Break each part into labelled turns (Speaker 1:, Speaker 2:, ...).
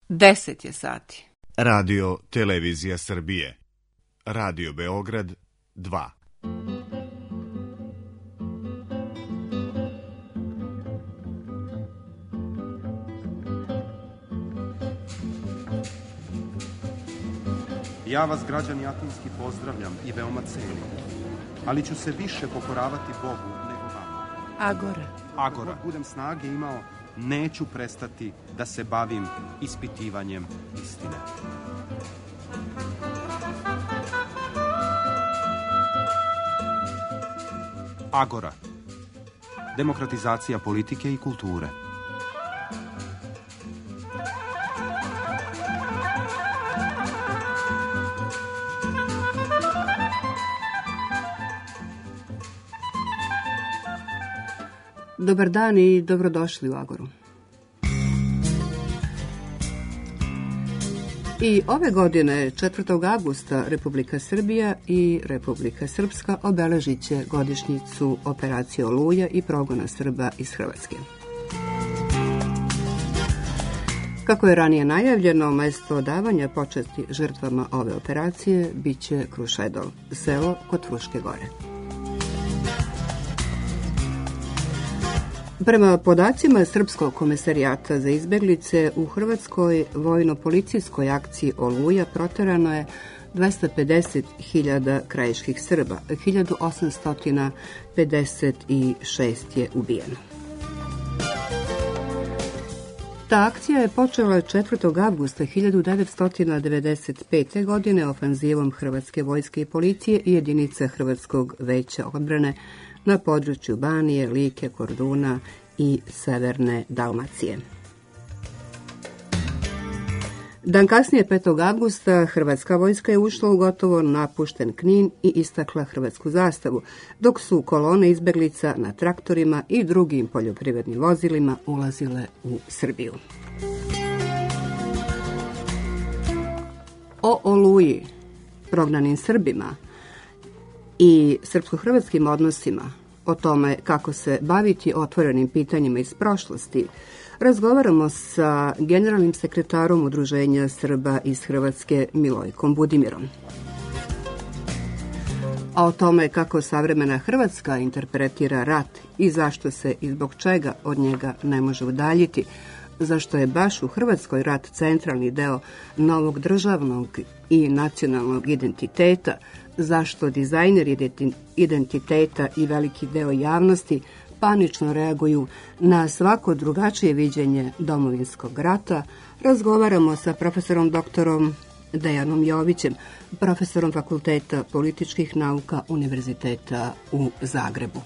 Speaker 1: 10 je sati.
Speaker 2: Radio Televizija Srbije. Radio Beograd 2.
Speaker 3: Ja vas, građani Atinski, pozdravljam i veoma cenim, ali ću se više pokoravati Bogu nego vama.
Speaker 1: Agora.
Speaker 3: Dok budem snage imao, neću prestati da se bavim ispitivanjem istine. Agora. Demokratizacija politike i kulture.
Speaker 1: Dobar dan i dobrodošli u Agoru. I ove godine, 4. avgusta, Republika Srbija i Republika Srpska obeležit će godišnjicu operacije Oluja i progona Srba iz Hrvatske. Kako je ranije najavljeno, mesto odavanja počasti žrtvama ove operacije bit će Krušedol, selo kod Fruške gore. Prema podacima Srpskog komesarijata za izbeglice, u Hrvatskoj vojno-policijskoj akciji Oluja proterano je 250.000 krajiških Srba, 1856 je ubijeno. Ta akcija je počela 4. avgusta 1995. godine ofanzivom Hrvatske vojske i policije i jedinica Hrvatskog veća odbrane na području Banije, Like, Korduna i severne Dalmacije. Dan kasnije, 5. avgusta, Hrvatska vojska je ušla u gotovo napušten Knin i istakla hrvatsku zastavu, dok su kolone izbeglica na traktorima i drugim poljoprivrednim vozilima ulazile u Srbiju. O Oluji, prognanim Srbima i srpsko-hrvatskim odnosima, o tome kako se baviti otvorenim pitanjima iz prošlosti, razgovaramo sa generalnim sekretarom Udruženja Srba iz Hrvatske Milojkom Budimirom. A o tome kako savremena Hrvatska interpretira rat i zašto se i zbog čega od njega ne može udaljiti, zašto je baš u Hrvatskoj rat centralni deo novog državnog i nacionalnog identiteta, zašto dizajneri identiteta i veliki deo javnosti panično reaguju na svako drugačije viđenje domovinskog rata, razgovaramo sa profesorom doktorom Dejanom Jovićem, profesorom Fakulteta političkih nauka Univerziteta u Zagrebu.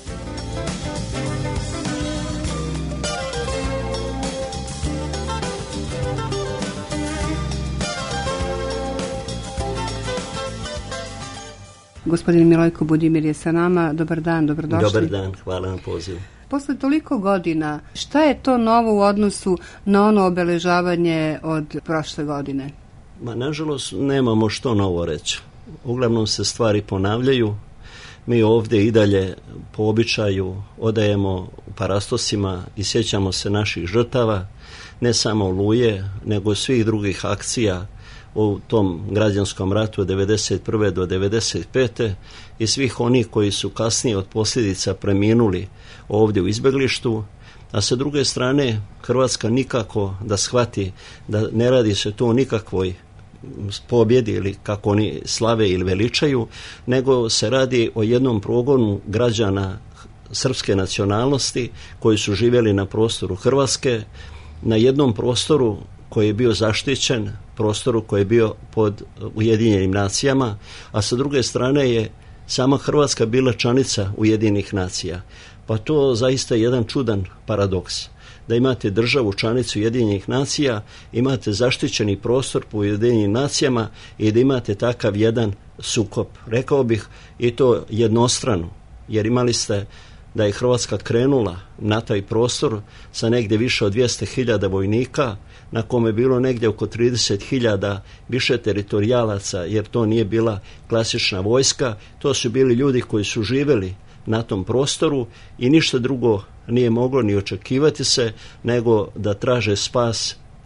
Speaker 1: Gospodin Milojko Budimir je sa nama. Dobar dan, dobrodošli.
Speaker 4: Dobar dan, hvala na pozivu.
Speaker 1: Posle toliko godina, šta je to novo u odnosu na ono obeležavanje od prošle godine?
Speaker 4: Nažalost, nemamo što novo reći. Uglavnom se stvari ponavljaju. Mi ovdje i dalje po običaju odajemo u parastosima i sjećamo se naših žrtava, ne samo Oluje, nego svih drugih akcija u tom građanskom ratu od 1991. do 1995. i svih onih koji su kasnije od posljedica preminuli ovdje u izbjeglištu, a sa druge strane Hrvatska nikako da shvati da ne radi se to o nikakvoj pobjedi ili kako oni slave ili veličaju, nego se radi o jednom progonu građana srpske nacionalnosti koji su živjeli na prostoru Hrvatske, na jednom prostoru koji je bio zaštićen, prostoru koji je bio pod Ujedinjenim nacijama, a sa druge strane je sama Hrvatska bila članica Ujedinjenih nacija. Pa to zaista je jedan čudan paradoks. Da imate državu članicu Ujedinjenih nacija, imate zaštićeni prostor po Ujedinjenim nacijama i da imate takav jedan sukob. Rekao bih i to jednostrano, jer imali ste da je Hrvatska krenula na taj prostor sa negdje više od 200.000 vojnika, na kome je bilo negdje oko 30.000 više teritorijalaca, jer to nije bila klasična vojska, to su bili ljudi koji su živjeli na tom prostoru i ništa drugo nije moglo ni očekivati se nego da traže spas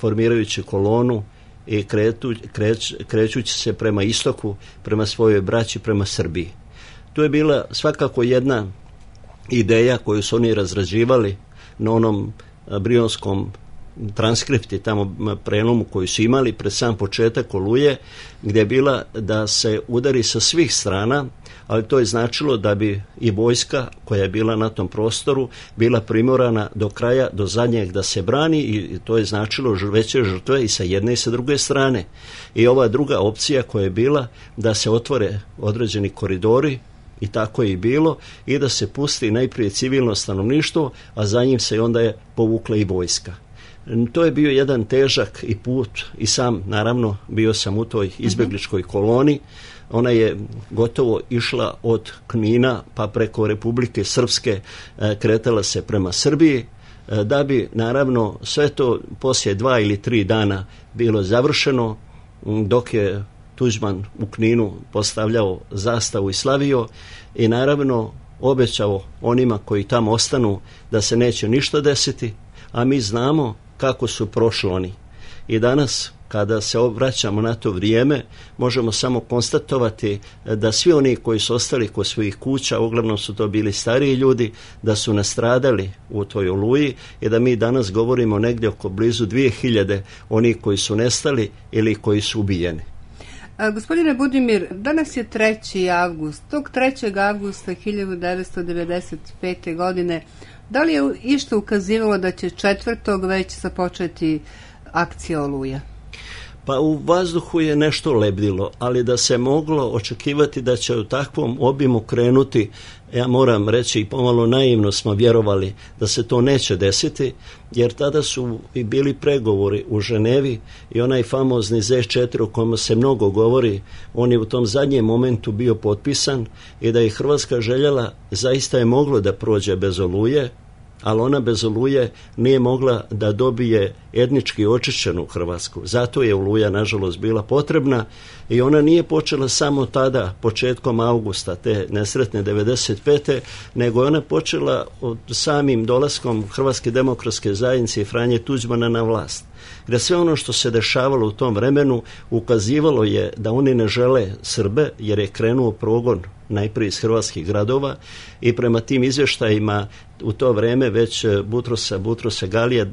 Speaker 4: formirajući kolonu i krećući se prema istoku, prema svojoj braći, prema Srbiji. Tu je bila svakako jedna ideja koju su oni razrađivali na onom brionskom transkripti, tamo prelomu koji su imali pred sam početak Oluje, gdje je bila da se udari sa svih strana, ali to je značilo da bi i vojska koja je bila na tom prostoru bila primorana do kraja, do zadnjeg da se brani, i to je značilo veće žrtve i sa jedne i sa druge strane. I ova druga opcija koja je bila da se otvore određeni koridori, i tako je i bilo, i da se pusti najprije civilno stanovništvo, a za njim se onda je povukla i vojska. To je bio jedan težak i put, i sam naravno bio sam u toj izbjegličkoj koloni. Ona je gotovo išla od Knina pa preko Republike Srpske, kretala se prema Srbiji, da bi naravno sve to poslije 2 ili 3 dana bilo završeno, dok je Tuđman u Kninu postavljao zastavu i slavio i naravno obećao onima koji tamo ostanu da se neće ništa desiti, a mi znamo kako su prošli oni. I danas, kada se vraćamo na to vrijeme, možemo samo konstatovati da svi oni koji su ostali kod svojih kuća, uglavnom su to bili stariji ljudi, da su nastradali u toj Oluji i da mi danas govorimo negdje oko blizu 2000 onih koji su nestali ili koji su ubijeni.
Speaker 1: Gospodine Budimir, danas je 3. avgust. Tog 3. avgusta 1995. godine, da li je išta ukazivalo da će 4. već započeti akcija Oluja?
Speaker 4: Pa u vazduhu je nešto lebdilo, ali da se moglo očekivati da će u takvom obimu krenuti, ja moram reći i pomalo naivno smo vjerovali da se to neće desiti, jer tada su i bili pregovori u Ženevi i onaj famozni Z4 o kojem se mnogo govori, on je u tom zadnjem momentu bio potpisan i da je Hrvatska željela, zaista je moglo da prođe bez Oluje, ali ona bez Oluje nije mogla da dobije etnički očišćenu Hrvatsku. Zato je Oluja, nažalost, bila potrebna i ona nije počela samo tada, početkom avgusta te nesretne 95. nego je ona počela od samim dolaskom Hrvatske demokratske zajednice i Franje Tuđmana na vlast. Gdje sve ono što se dešavalo u tom vremenu ukazivalo je da oni ne žele Srbe, jer je krenuo progon najprije iz hrvatskih gradova i prema tim izvještajima u to vrijeme već Butrosa Galija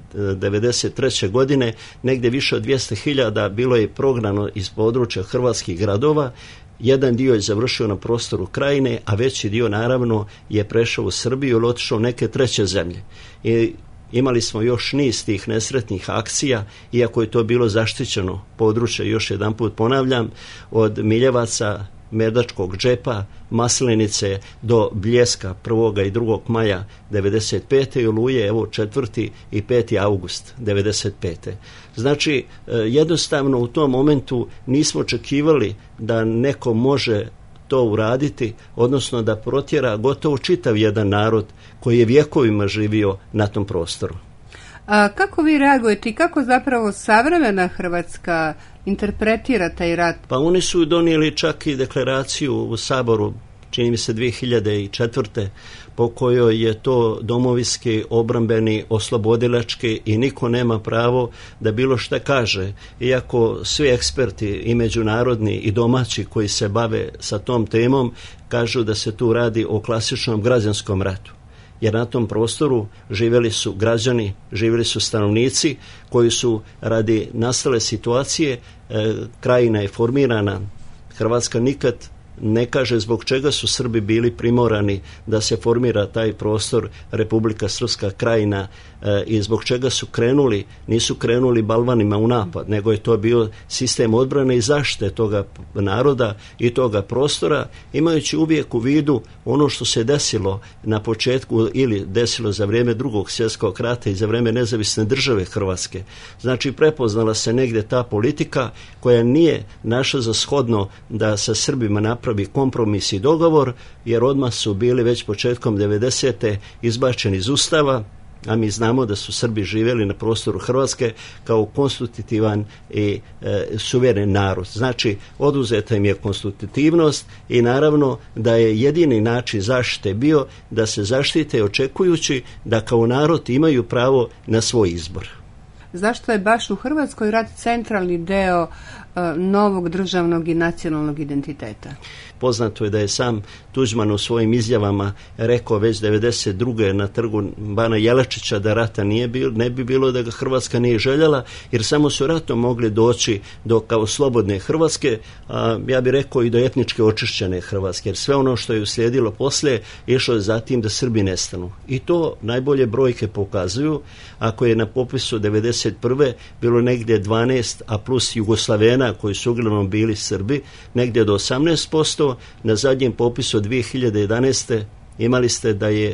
Speaker 4: 93. godine negdje više od 200.000 bilo je prognano iz područja hrvatskih gradova. Jedan dio je završio na prostoru Krajine, a veći dio naravno je prešao u Srbiju ili otišao u neke treće zemlje. I imali smo još niz tih nesretnih akcija, iako je to bilo zaštićeno područje, još jedan put ponavljam, od Miljevaca, Merdačkog džepa, Maslenice do Bljeska 1. i 2. maja 95. i Oluje, evo 4. i 5. august 95. Znači, jednostavno u tom momentu nismo očekivali da neko može to uraditi, odnosno da protjera gotovo čitav jedan narod koji je vjekovima živio na tom prostoru.
Speaker 1: A kako vi reagujete i kako zapravo savremena Hrvatska interpretira taj rat?
Speaker 4: Pa oni su donijeli čak i deklaraciju u Saboru, čini mi se 2004. po kojoj je to domovinski, obrambeni, oslobodilački i niko nema pravo da bilo šta kaže. Iako svi eksperti i međunarodni i domaći koji se bave sa tom temom kažu da se tu radi o klasičnom građanskom ratu. Jer na tom prostoru živjeli su građani, živjeli su stanovnici koji su radi nastale situacije, Krajina je formirana, Hrvatska nikad ne kaže zbog čega su Srbi bili primorani da se formira taj prostor Republika Srpska Krajina i zbog čega su krenuli, nisu krenuli balvanima u napad, nego je to bio sistem odbrane i zaštite toga naroda i toga prostora, imajući uvijek u vidu ono što se desilo na početku ili desilo za vrijeme Drugog svjetskog rata i za vrijeme nezavisne države Hrvatske. Znači, prepoznala se negdje ta politika koja nije našla za shodno da sa Srbima napravi kompromis i dogovor, jer odmah su bili već početkom 90. izbačeni iz Ustava, a mi znamo da su Srbi živjeli na prostoru Hrvatske kao konstitutivan i suveren narod. Znači, oduzeta im je konstitutivnost i naravno da je jedini način zaštite bio da se zaštite očekujući da kao narod imaju pravo na svoj izbor.
Speaker 1: zašto je baš u Hrvatskoj rat centralni deo novog državnog i nacionalnog identiteta?
Speaker 4: Poznato je da je sam Tuđman u svojim izjavama rekao već 92. na trgu Bana Jelačića da rata ne bi bilo da ga Hrvatska nije željela, jer samo su ratom mogli doći do kao slobodne Hrvatske, a ja bih rekao i do etničke očišćene Hrvatske, jer sve ono što je uslijedilo poslije išlo je zatim da Srbi nestanu. I to najbolje brojke pokazuju. Ako je na popisu 91. bilo negdje 12, a plus Jugoslavena koji su uglavnom bili Srbi, negdje do 18%, na zadnjem popisu 2011. imali ste da je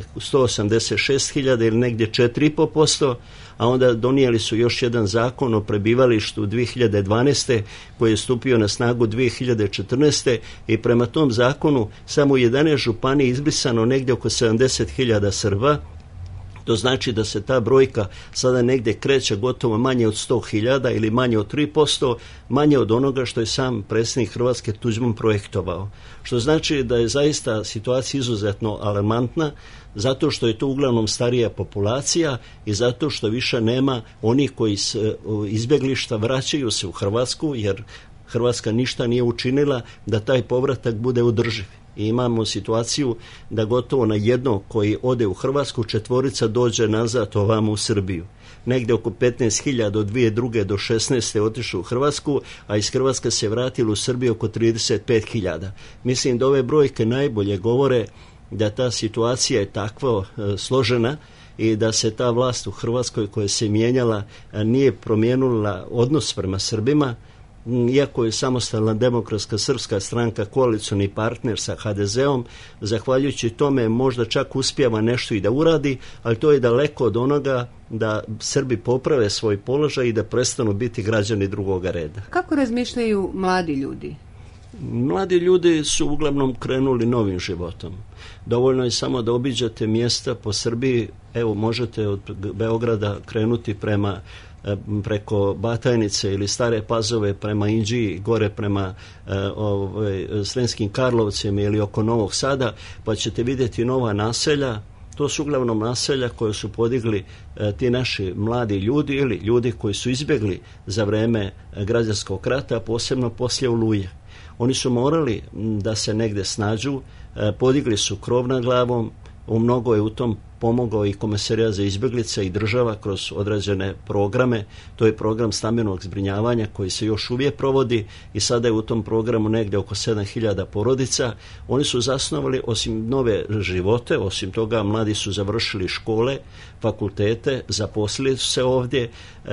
Speaker 4: 186.000 ili negdje 4,5%, a onda donijeli su još jedan zakon o prebivalištu 2012. koji je stupio na snagu 2014. i prema tom zakonu samo u 11 županija izbrisano negdje oko 70.000 Srba. To znači da se ta brojka sada negdje kreće gotovo manje od 100.000 ili manje od 3%, manje od onoga što je sam predsjednik Hrvatske Tuđman projektovao. Što znači da je zaista situacija izuzetno alarmantna, zato što je to uglavnom starija populacija i zato što više nema onih koji se izbjeglišta vraćaju se u Hrvatsku, jer Hrvatska ništa nije učinila da taj povratak bude održiv. I imamo situaciju da gotovo na jedno koji ode u Hrvatsku 4 dođe nazad ovamo u Srbiju. Negdje oko 15.000 od 2002. do 16. otišlo u Hrvatsku, a iz Hrvatske se vratilo u Srbiju oko 35.000. Mislim da ove brojke najbolje govore da ta situacija je takvo složena i da se ta vlast u Hrvatskoj koja se mijenjala nije promijenila odnos prema Srbima, iako je Samostalna demokratska srpska stranka koalicioni partner sa HDZ-om, zahvaljujući tome možda čak uspijeva nešto i da uradi, ali to je daleko od onoga da Srbi poprave svoj položaj i da prestanu biti građani drugoga reda.
Speaker 1: Kako razmišljaju mladi ljudi?
Speaker 4: Mladi ljudi su uglavnom krenuli novim životom. Dovoljno je samo da obiđete mjesta po Srbiji, evo možete od Beograda krenuti preko Batajnice ili Stare Pazove prema Inđiji, gore prema Sremskim Karlovcima ili oko Novog Sada, pa ćete vidjeti nova naselja. To su uglavnom naselja koje su podigli ti naši mladi ljudi ili ljudi koji su izbjegli za vrijeme građanskog rata, posebno poslije Oluje. Oni su morali da se negdje snađu, podigli su krov nad glavom, u mnogo je u tom pomogao i Komesarijat za izbjeglice i država kroz određene programe. To je program stambenog zbrinjavanja koji se još uvijek provodi i sada je u tom programu negdje oko 7.000 porodica. Oni su zasnovali osim nove živote, osim toga mladi su završili škole, fakultete, zaposlili su se ovdje,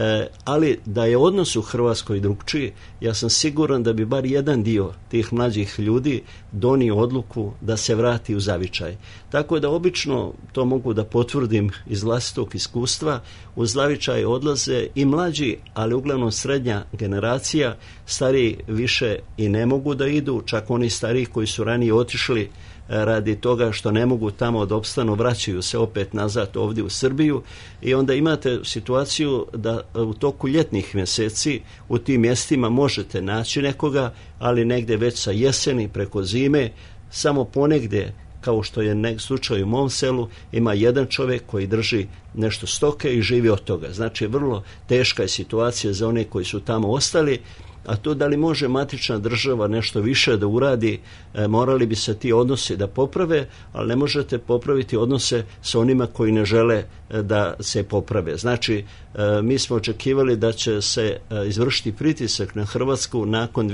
Speaker 4: ali da je odnos u Hrvatskoj drukčiji, ja sam siguran da bi bar jedan dio tih mlađih ljudi donio odluku da se vrati u zavičaj. Tako da obično to mogu da potvrdim iz vlastitog iskustva, u zavičaj odlaze i mlađi, ali uglavnom srednja generacija, stariji više i ne mogu da idu, čak oni stariji koji su ranije otišli radi toga što ne mogu tamo da opstanu, vraćaju se opet nazad ovdje u Srbiju i onda imate situaciju da u toku ljetnih mjeseci u tim mjestima možete naći nekoga, ali negdje već sa jeseni preko zime, samo ponegdje, kao što je slučaj u mom selu, ima jedan čovjek koji drži nešto stoke i živi od toga. Znači, vrlo teška je situacija za one koji su tamo ostali, a to da li može matična država nešto više da uradi, morali bi se ti odnosi da poprave, ali ne možete popraviti odnose sa onima koji ne žele da se poprave. Znači, mi smo očekivali da će se izvršiti pritisak na Hrvatsku nakon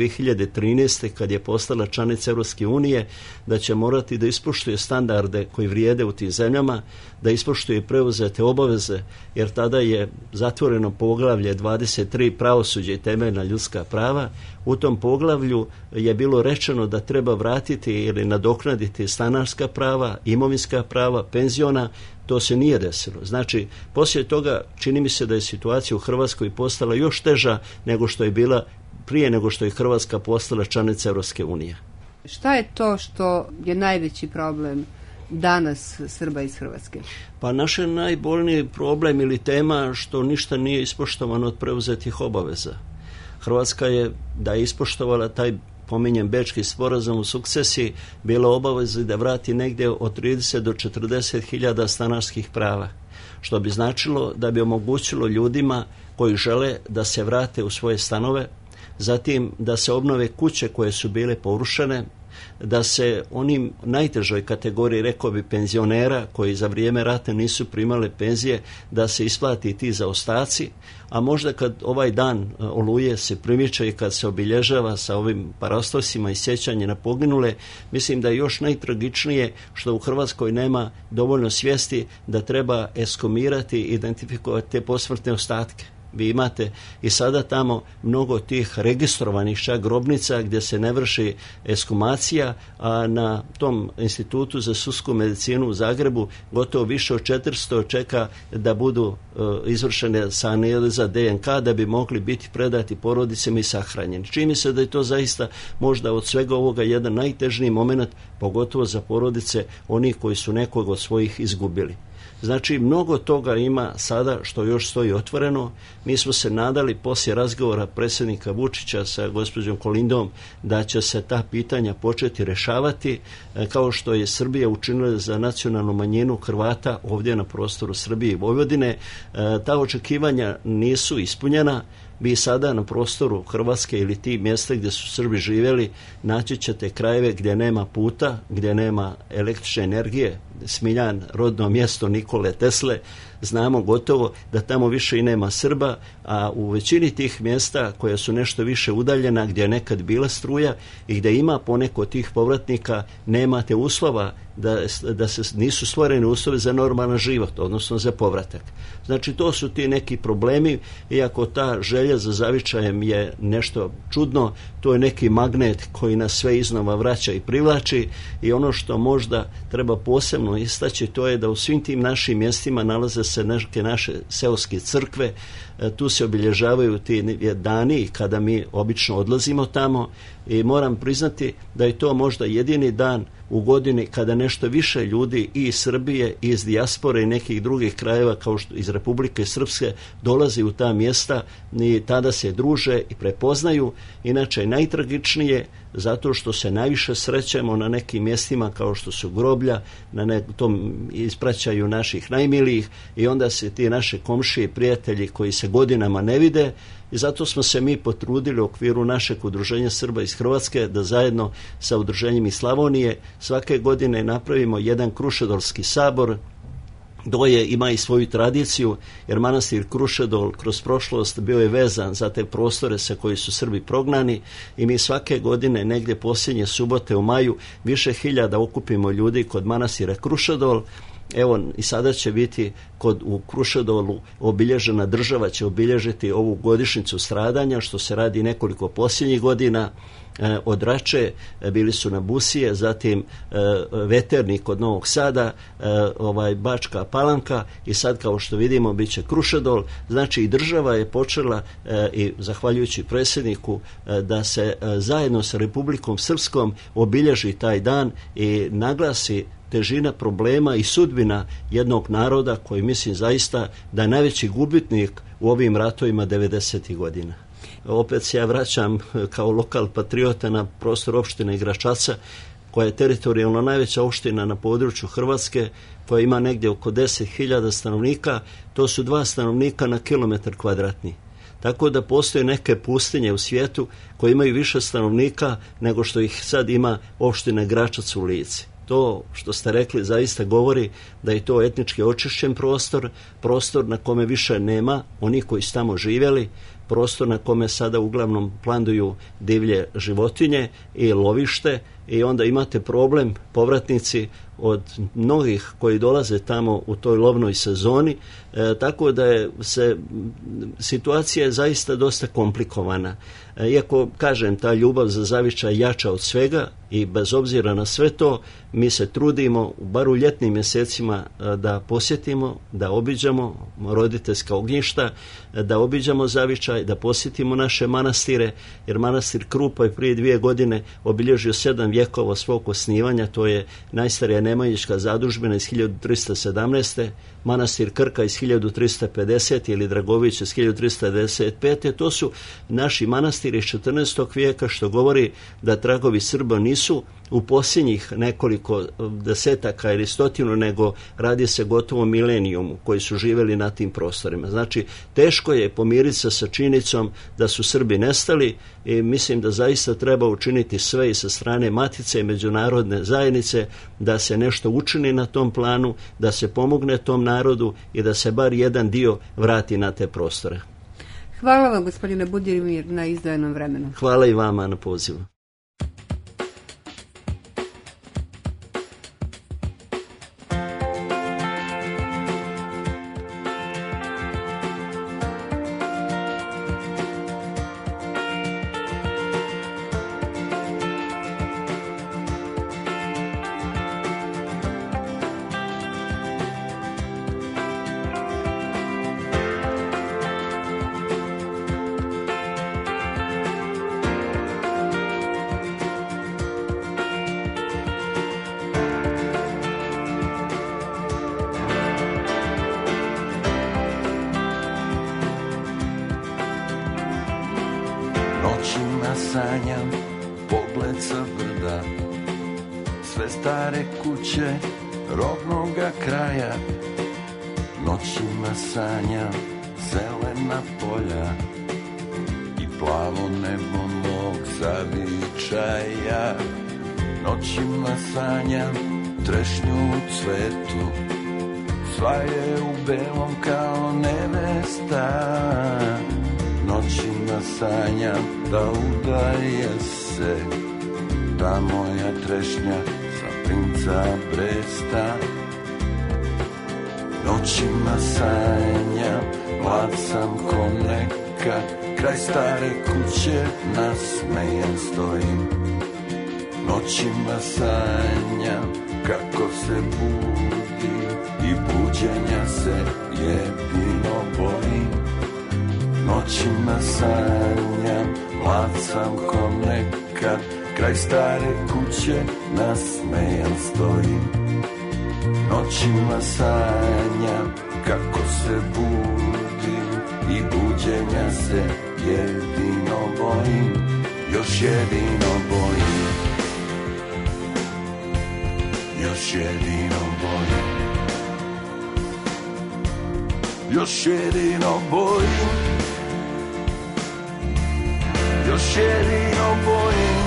Speaker 4: 2013. kad je postala članica Europske unije, da će morati da ispoštuje standarde koji vrijede u tim zemljama, da ispoštuje preuzete obaveze, jer tada je zatvoreno poglavlje 23 pravosuđe i temeljna ljudska prava. U tom poglavlju je bilo rečeno da treba vratiti ili nadoknaditi stanarska prava, imovinska prava, penziona. To se nije desilo. Znači, poslije toga čini mi se da je situacija u Hrvatskoj postala još teža nego što je bila prije nego što je Hrvatska postala članica Europske unije.
Speaker 1: Šta je to što je najveći problem danas Srba iz Hrvatske?
Speaker 4: Pa naš je najbolniji problem ili tema što ništa nije ispoštovano od preuzetih obaveza. Hrvatska je, da je ispoštovala taj, pominjem, Bečki sporazum u sukcesiji, bila obaveza da vrati negdje od 30 do 40.000 stanarskih prava. što bi značilo da bi omogućilo ljudima koji žele da se vrate u svoje stanove, zatim da se obnove kuće koje su bile porušene, da se onim najtežoj kategoriji, rekao bi, penzionera koji za vrijeme rata nisu primale penzije, da se isplati ti zaostaci, a možda kad ovaj dan Oluje se primiče i kad se obilježava sa ovim parastosima i sjećanje na poginule, mislim da je još najtragičnije što u Hrvatskoj nema dovoljno svijesti da treba ekshumirati i identifikovati te posmrtne ostatke. Vi imate i sada tamo mnogo tih registrovanih čak grobnica gdje se ne vrši ekshumacija, a na tom Institutu za sudsku medicinu u Zagrebu gotovo više od 400 čeka da budu izvršene analiza DNK da bi mogli biti predati porodicama i sahranjeni. Čini mi se da je to zaista možda od svega ovoga jedan najtežniji moment, pogotovo za porodice onih koji su nekog od svojih izgubili. Znači, mnogo toga ima sada što još stoji otvoreno. Mi smo se nadali poslije razgovora predsjednika Vučića sa gospođom Kolindom da će se ta pitanja početi rješavati, kao što je Srbija učinila za nacionalnu manjinu Hrvata ovdje na prostoru Srbije i Vojvodine. Ta očekivanja nisu ispunjena. Vi sada na prostoru Hrvatske ili ti mjesta gdje su Srbi živjeli naći ćete krajeve gdje nema puta, gdje nema električne energije. Smiljan, rodno mjesto Nikole Tesle, znamo gotovo da tamo više i nema Srba, a u većini tih mjesta koja su nešto više udaljena, gdje je nekad bila struja i gdje ima poneko tih povratnika, nemate uslova da se nisu stvoreni uslovi za normalan život, odnosno za povratak. Znači, to su ti neki problemi, iako ta želja za zavičajem je nešto čudno, to je neki magnet koji nas sve iznova vraća i privlači, i ono što možda treba posebno istaći, to je da u svim tim našim mjestima nalaze se neke naše seoske crkve, tu se obilježavaju ti dani kada mi obično odlazimo tamo, i moram priznati da je to možda jedini dan u godini kada nešto više ljudi i iz Srbije i iz dijaspore i nekih drugih krajeva kao što iz Republike Srpske dolazi u ta mjesta i tada se druže i prepoznaju. Inače, najtragičnije zato što se najviše srećemo na nekim mjestima kao što su groblja, na tom ispraćaju naših najmilijih, i onda se ti naše komšije i prijatelji koji se godinama ne vide, i zato smo se mi potrudili u okviru našeg udruženja Srba iz Hrvatske da zajedno sa udruženjem iz Slavonije svake godine napravimo jedan Krušedolski sabor. Doje ima i svoju tradiciju, jer manastir Krušedol kroz prošlost bio je vezan za te prostore sa koji su Srbi prognani, i mi svake godine negdje posljednje subote u maju više hiljada okupimo ljudi kod manastira Krušedol. Evo, i sada će biti u Krušedolu obilježena, država će obilježiti ovu godišnjicu stradanja, što se radi nekoliko posljednjih godina. Od Rače bili su na Busije, zatim Veternik kod Novog Sada, Bačka Palanka, i sad kao što vidimo bit će Krušedol. Znači, i država je počela, i zahvaljujući predsjedniku, da se zajedno sa Republikom Srpskom obilježi taj dan i naglasi težina problema i sudbina jednog naroda koji mislim zaista da je najveći gubitnik u ovim ratovima 90. godina. Opet se ja vraćam kao lokal patriota na prostor opštine Gračaca, koja je teritorijalno najveća opština na području Hrvatske, koja ima negdje oko 10.000 stanovnika. To su 2 stanovnika na kilometar kvadratni. Tako da postoje neke pustinje u svijetu koje imaju više stanovnika nego što ih sad ima opština Gračac u Lici. To što ste rekli zaista govori da je to etnički očišćen prostor na kome više nema onih koji su tamo živjeli, prostor na kome sada uglavnom planduju divlje životinje i lovište, i onda imate problem povratnici od mnogih koji dolaze tamo u toj lovnoj sezoni, tako da je situacija je zaista dosta komplikovana. Iako, kažem, ta ljubav za zavičaj jača od svega, i bez obzira na sve to mi se trudimo bar u ljetnim mjesecima da posjetimo, da obiđamo roditeljska ognjišta, da obiđamo zavičaj, da posjetimo naše manastire, jer manastir Krupa je prije 2 godine obilježio 7 vjekova svog osnivanja. To je najstarija Nemanjićka zadužbina iz 1317. manastir Krka iz 1350. ili Dragović iz 1395. To su naši manastiri iz 14. vijeka, što govori da tragovi Srba nisu u posljednjih nekoliko desetaka ili stotinu, nego radi se gotovo milenijumu koji su živjeli na tim prostorima. Znači, teško je pomiriti se sa činjenicom da su Srbi nestali i mislim da zaista treba učiniti sve i sa strane Matice i međunarodne zajednice da se nešto učini na tom planu, da se pomogne tom narodu i da se bar jedan dio vrati na te prostore.
Speaker 1: Hvala vam, gospodine Budimir, na izdvojenom vremenu.
Speaker 4: Hvala i vama na pozivu.
Speaker 5: Noćima sanjam pogled sa brda, sve stare kuće rodnoga kraja. Noćima sanjam zelena polja i plavo nebo mog zavičaja. Noćima sanjam trešnju u cvetu, sva je u belom kao nevesta. Noćima sanjam da udaje se ta moja trešnja za princa Bresta. Noćima sanjam, mlad sam ko nekad, kraj stare kuće nasmejan stojim. Noćima sanjam kako se budim i buđenja se jedino bojim. Noćima sanjam, mlad sam ko nekad, kraj stare kuće nasmejan stojim. Noćima sanjam kako se budim i buđenja se jedino bojim. Još jedino bojim, još jedino bojim, još jedino bojim, još jedino bojim.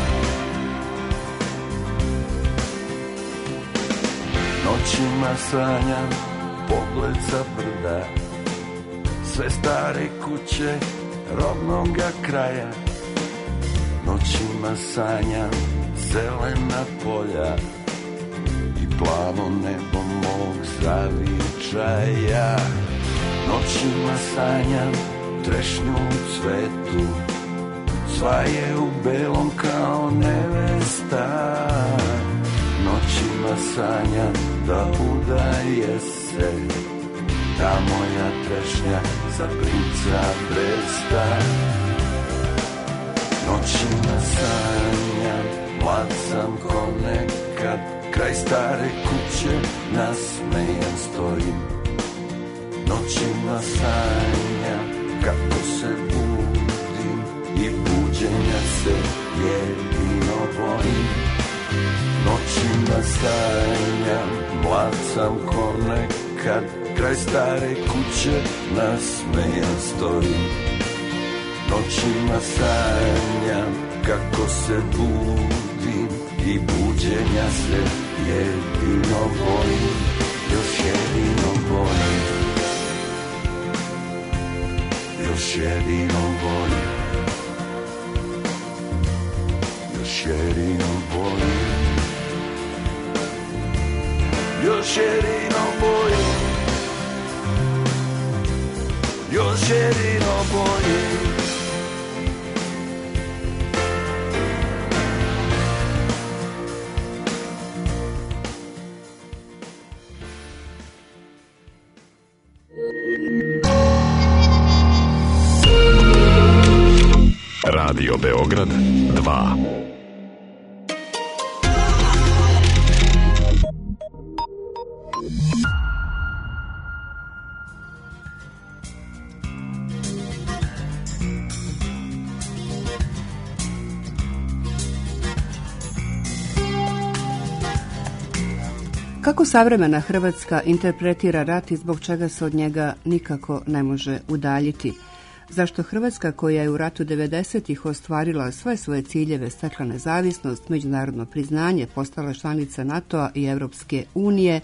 Speaker 5: Noćima sanjam pogled sa brda, sve stare kuće rodnoga kraja. Noćima sanjam zelena polja i plavo nebo mog zavičaja. Noćima sanjam trešnju u cvetu, sva je u belom kao nevesta. Noćima sanjam da udaje se ta moja trešnja za princa Bresta. Noćima sanjam, mlad sam ko nekad, kraj stare kuće nasmejan stojim. Noćima sanjam kako se budim i buđenja se jedino bojim. Noćima sanjam, mlad sam ko nekad, kraj stare kuće nasmejan stojim. Noćima sanjam kako se budim i buđenja se jedino bojim. Još jedino bojim, još jedino bojim, još jedino bojim, još jedino bojim, još jedino bojim.
Speaker 2: Radio Beograd 2.
Speaker 1: Kako savremena Hrvatska interpretira rat i zbog čega se od njega nikako ne može udaljiti? Zašto Hrvatska, koja je u ratu 90-ih ostvarila sve svoje ciljeve, stekla nezavisnost, međunarodno priznanje, postala članica NATO-a i Europske unije,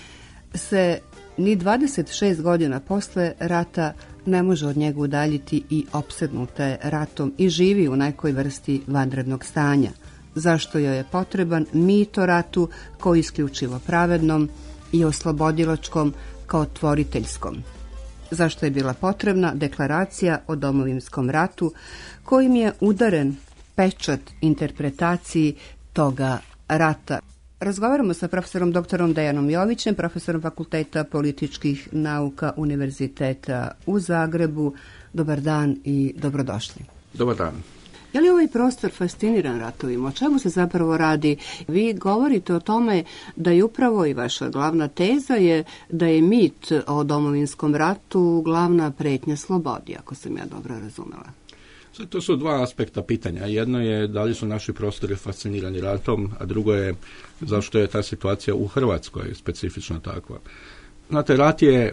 Speaker 1: se ni 26 godina posle rata ne može od njega udaljiti i opsednuta je ratom i živi u nekoj vrsti vanrednog stanja? Zašto joj je potreban mit o ratu kao isključivo pravednom i oslobodilačkom kao tvoriteljskom? Zašto je bila potrebna deklaracija o Domovinskom ratu kojim je udaren pečat interpretaciji toga rata? Razgovaramo sa profesorom doktorom Dejanom Jovićem, profesorom Fakulteta političkih nauka Univerziteta u Zagrebu. Dobar dan i dobrodošli.
Speaker 6: Dobar dan.
Speaker 1: Je li ovaj prostor fasciniran ratovima? O čemu se zapravo radi? Vi govorite o tome da je upravo i vaša glavna teza je da je mit o Domovinskom ratu glavna pretnja slobodi, ako sam ja dobro razumela.
Speaker 6: To su dva aspekta pitanja. Jedno je da li su naši prostori fascinirani ratom, a drugo je zašto je ta situacija u Hrvatskoj specifično takva. Znate, rat je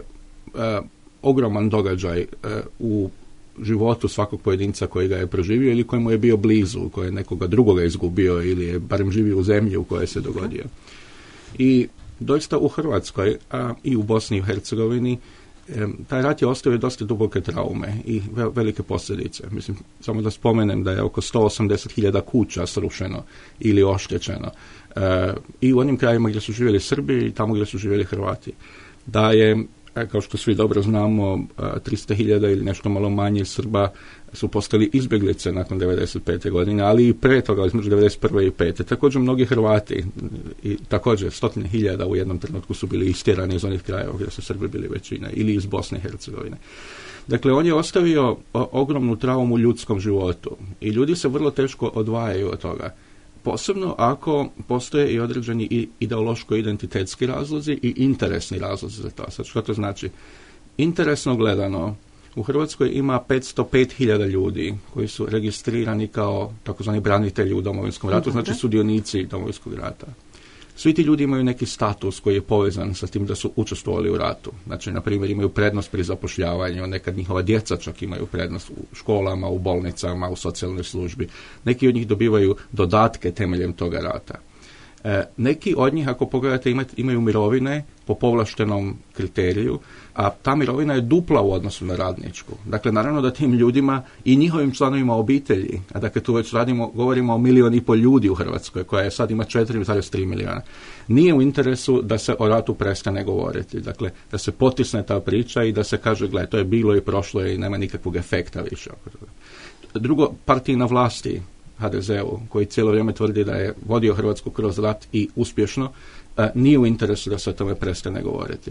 Speaker 6: ogroman događaj u životu svakog pojedinca koji ga je proživio ili kojemu je bio blizu, koji je nekoga drugoga izgubio ili je barem živio u zemlji u kojoj se dogodio. I doista u Hrvatskoj, a i u Bosni i Hercegovini, taj rat je ostavio dosta duboke traume i velike posljedice. Mislim, samo da spomenem da je oko 180.000 kuća srušeno ili oštećeno i u onim krajima gdje su živjeli Srbi i tamo gdje su živjeli Hrvati. Da je, kao što svi dobro znamo, 300.000 ili nešto malo manje Srba su postali izbjeglice nakon 95. godine, ali i pre toga, između 91. i 5. Također mnogi Hrvati i također 100.000 u jednom trenutku su bili istjerani iz onih krajeva gdje su Srbi bili većina ili iz Bosne i Hercegovine. Dakle, on je ostavio ogromnu traumu u ljudskom životu i ljudi se vrlo teško odvajaju od toga. Posebno ako postoje i određeni ideološko-identitetski razlozi i interesni razlozi za to. Sad što to znači? Interesno gledano, u Hrvatskoj ima 505.000 ljudi koji su registrirani kao takozvani branitelji u Domovinskom ratu, znači sudionici Domovinskog rata. Svi ti ljudi imaju neki status koji je povezan sa tim da su učestvovali u ratu. Znači, na primjer, imaju prednost pri zapošljavanju, nekad njihova djeca čak imaju prednost u školama, u bolnicama, u socijalnoj službi. Neki od njih dobivaju dodatke temeljem toga rata. Neki od njih, ako pogledate, imaju mirovine po povlaštenom kriteriju, a ta mirovina je dupla u odnosu na radničku. Dakle, naravno da tim ljudima i njihovim članovima obitelji, a dakle tu već govorimo o 1,5 milijuna ljudi u Hrvatskoj, koja je sad ima 4,3 milijuna, nije u interesu da se o ratu prestane govoriti. Dakle, da se potisne ta priča i da se kaže, gle, to je bilo i prošlo i nema nikakvog efekta više. Drugo, partiji na vlasti, HDZ-u, koji cijelo vrijeme tvrdi da je vodio Hrvatsku kroz rat i uspješno, nije u interesu da se o tome prestane govoriti.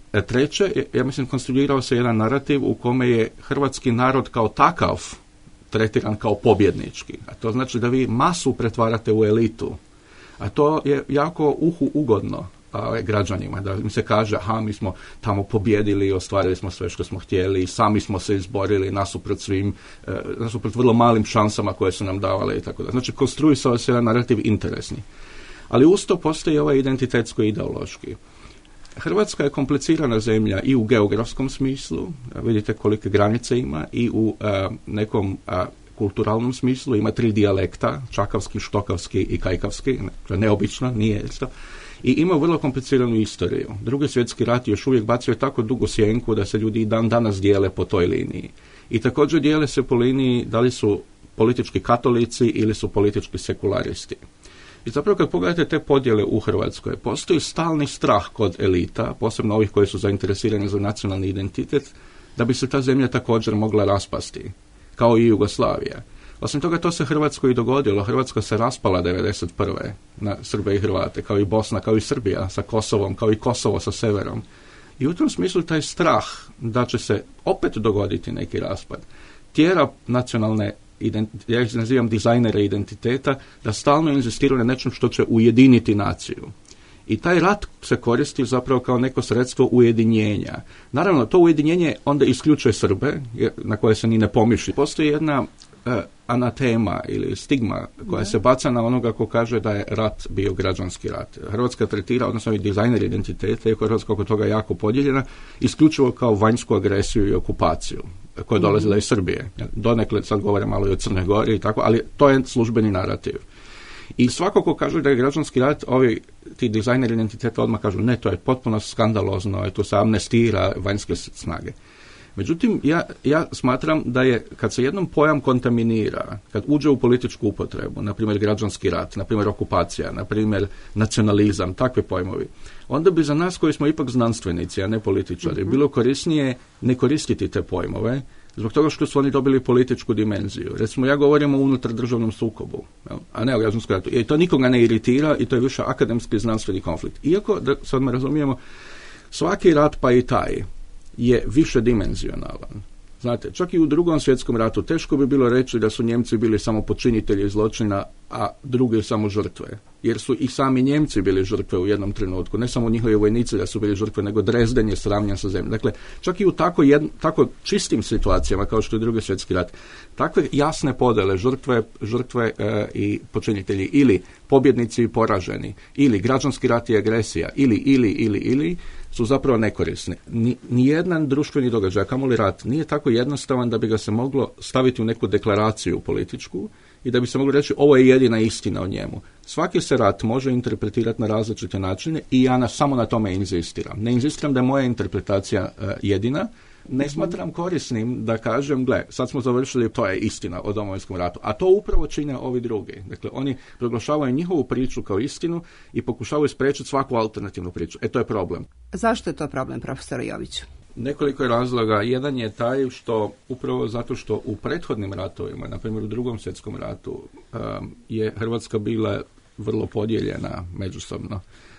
Speaker 6: Treće, ja mislim, konstruirao se jedan narativ u kome je hrvatski narod kao takav tretiran kao pobjednički. A to znači da vi masu pretvarate u elitu. A to je jako ugodno građanima, da im se kaže, aha, mi smo tamo pobjedili i ostvarili smo sve što smo htjeli i sami smo se izborili nasuprot svim, nasuprot vrlo malim šansama koje su nam davale i tako da. Znači, konstruisao se jedan narativ interesni. Ali usto postoji ovaj identitetsko-ideološki. Hrvatska je komplicirana zemlja i u geografskom smislu, vidite kolike granice ima, i u nekom kulturalnom smislu, ima 3 dijalekta, čakavski, štokavski i kajkavski, neobično, nije isto. I ima vrlo kompliciranu istoriju. Drugi svjetski rat još uvijek bacio tako dugu sjenku da se ljudi i dan danas dijele po toj liniji. I također dijele se po liniji da li su politički katolici ili su politički sekularisti. I zapravo kad pogledate te podjele u Hrvatskoj, postoji stalni strah kod elita, posebno ovih koji su zainteresirani za nacionalni identitet, da bi se ta zemlja također mogla raspasti, kao i Jugoslavija. Osim toga, to se Hrvatskoj i dogodilo. Hrvatska se raspala 1991. na Srbe i Hrvate, kao i Bosna, kao i Srbija sa Kosovom, kao i Kosovo sa severom. I u tom smislu taj strah da će se opet dogoditi neki raspad tjera nacionalne, ja ih nazivam dizajnere identiteta, da stalno inzistiraju na nečem što će ujediniti naciju. I taj rat se koristi zapravo kao neko sredstvo ujedinjenja. Naravno, to ujedinjenje onda isključuje Srbe, na koje se ni ne pomišlji. Postoji jedna anatema ili stigma koja se baca na onoga ko kaže da je rat bio građanski rat. Hrvatska tretira, odnosno i dizajner identiteta, iako je Hrvatska oko toga jako podijeljena, isključivo kao vanjsku agresiju i okupaciju koja je dolazila iz Srbije. Donekle sad govore malo i o Crnoj Gori i tako, ali to je službeni narativ. I svako ko kaže da je građanski rat, ti dizajneri identiteta odmah kažu ne, to je potpuno skandalozno, to se amnestira vanjske snage. Međutim, ja smatram da je, kad se jednom pojam kontaminira, kad uđe u političku upotrebu, na primjer građanski rat, na primjer okupacija, na primjer nacionalizam, takve pojmovi, onda bi za nas koji smo ipak znanstvenici, a ne političari, bilo korisnije ne koristiti te pojmove, zbog toga što su oni dobili političku dimenziju. Recimo, ja govorim o unutardržavnom sukobu, a ne o građanskom ratu. I to nikoga ne iritira i to je više akademski znanstveni konflikt. Iako, da se odmah razumijemo, svaki rat, pa i taj, je više dimenzionalan. Znate, čak i u Drugom svjetskom ratu teško bi bilo reći da su Njemci bili samo počinitelji zločina, a drugi samo žrtve. Jer su i sami Njemci bili žrtve u jednom trenutku. Ne samo njihovi vojnici da su bili žrtve, nego Dresden je sravnjen sa zemljom. Dakle, čak i u tako čistim situacijama kao što je Drugi svjetski rat, takve jasne podjele žrtve i počinitelji, ili pobjednici i poraženi, ili građanski rat i agresija, ili su zapravo nekorisni. Nijedan društveni događaj, kamoli rat, nije tako jednostavan da bi ga se moglo staviti u neku deklaraciju političku i da bi se moglo reći ovo je jedina istina o njemu. Svaki se rat može interpretirati na različite načine i ja samo na tome inzistiram. Ne inzistiram da je moja interpretacija jedina. Ne smatram korisnim da kažem, gle, sad smo završili, to je istina o Domovinskom ratu, a to upravo čine ovi drugi. Dakle, oni proglašavaju njihovu priču kao istinu i pokušavaju spriječiti svaku alternativnu priču. To je problem.
Speaker 1: Zašto je to problem, profesor Jović?
Speaker 6: Nekoliko je razloga. Jedan je taj što, upravo zato što u prethodnim ratovima, na primjer u Drugom svjetskom ratu, je Hrvatska bila vrlo podijeljena međusobno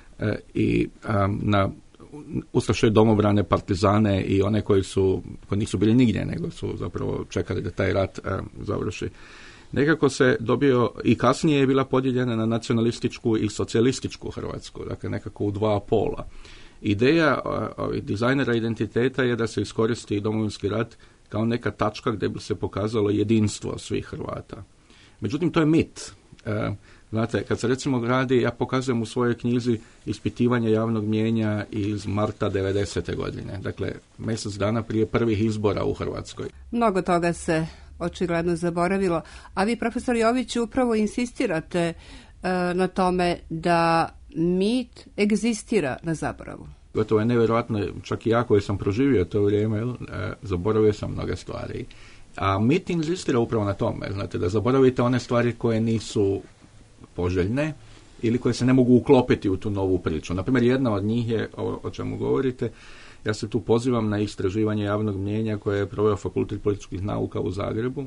Speaker 6: i na ustaše, domobrane, partizane i one koji nisu bili nigdje, nego su zapravo čekali da taj rat završi. Nekako se dobio, i kasnije je bila podijeljena na nacionalističku i socijalističku Hrvatsku, dakle nekako u dva pola. Ideja dizajnera identiteta je da se iskoristi Domovinski rat kao neka tačka gdje bi se pokazalo jedinstvo svih Hrvata. Međutim, to je mit. Znate, kad se recimo radi, ja pokazujem u svojoj knjizi ispitivanje javnog mnijenja iz marta 90. godine. Dakle, mjesec dana prije prvih izbora u Hrvatskoj.
Speaker 1: Mnogo toga se očigledno zaboravilo. A vi, profesor Jović, upravo insistirate na tome da mit egzistira na zaboravu.
Speaker 6: Gotovo je nevjerojatno, čak i ja koji sam proživio to vrijeme, zaboravio sam mnoge stvari. A mit inzistira upravo na tome, znate, da zaboravite one stvari koje nisu poželjne ili koje se ne mogu uklopiti u tu novu priču. Naprimjer, jedna od njih je, o čemu govorite, ja se tu pozivam na istraživanje javnog mnijenja koje je proveo Fakultet političkih nauka u Zagrebu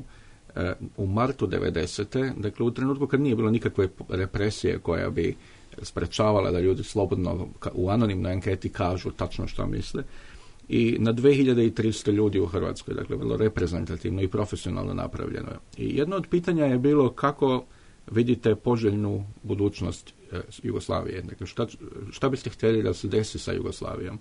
Speaker 6: u martu 90. Dakle, u trenutku kad nije bilo nikakve represije koja bi sprečavala da ljudi slobodno u anonimnoj anketi kažu tačno što misle. I na 2300 ljudi u Hrvatskoj, dakle, vrlo reprezentativno i profesionalno napravljeno. I jedno od pitanja je bilo kako vidite poželjnu budućnost Jugoslavije. Dakle, šta biste htjeli da se desi sa Jugoslavijom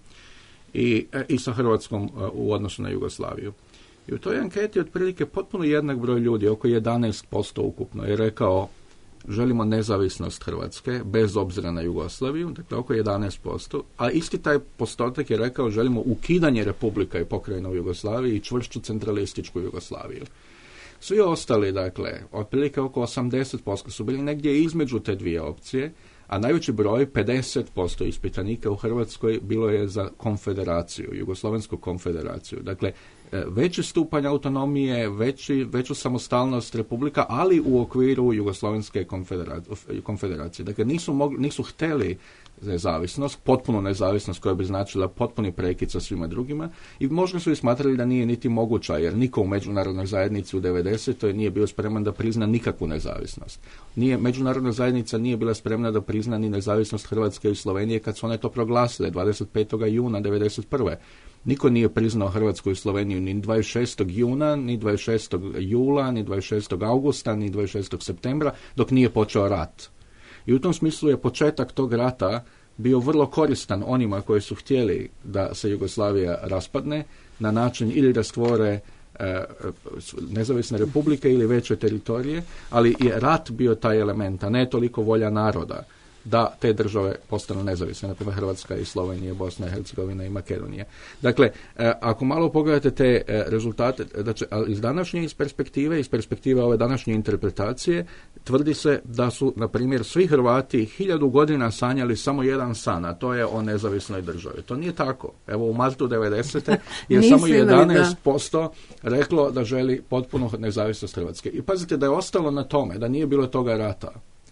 Speaker 6: i sa Hrvatskom u odnosu na Jugoslaviju. I u toj anketi otprilike potpuno jednak broj ljudi, oko 11% ukupno, je rekao želimo nezavisnost Hrvatske bez obzira na Jugoslaviju, dakle oko 11%, a isti taj postotak je rekao želimo ukidanje republika i pokrajina u Jugoslaviji i čvršću centralističku Jugoslaviju. Svi ostali, dakle, otprilike oko 80% su bili negdje između te dvije opcije, a najveći broj, 50% ispitanika u Hrvatskoj, bilo je za konfederaciju, Jugoslavensku konfederaciju. Dakle, veći stupanj autonomije, veću samostalnost republika, ali u okviru Jugoslavenske konfederacije. Dakle, nisu htjeli nezavisnost, potpunu nezavisnost koja bi značila potpuni prekid sa svima drugima i možda su i smatrali da nije niti moguća, jer niko u međunarodnoj zajednici u 90. nije bio spreman da prizna nikakvu nezavisnost. Međunarodna zajednica nije bila spremna da prizna ni nezavisnost Hrvatske i Slovenije kad su one to proglasile 25. juna 91. Niko nije priznao Hrvatsku i Sloveniju ni 26. juna, ni 26. jula, ni 26. augusta, ni 26. septembra, dok nije počeo rat. I u tom smislu je početak tog rata bio vrlo koristan onima koji su htjeli da se Jugoslavija raspadne na način ili da stvore nezavisne republike ili veće teritorije, ali je rat bio taj element, a ne toliko volja naroda da te države postanu nezavisne, na primjer Hrvatska i Slovenija, Bosna i Hercegovina i Makedonija. Dakle, ako malo pogledate te rezultate, znači, iz današnje iz perspektive ove današnje interpretacije, tvrdi se da su, na primjer, svi Hrvati 1000 godina sanjali samo jedan san, a to je o nezavisnoj državi. To nije tako. Evo, u martu 90. je samo 11% reklo da želi potpunu nezavisnost Hrvatske. I pazite da je ostalo na tome, da nije bilo toga rata.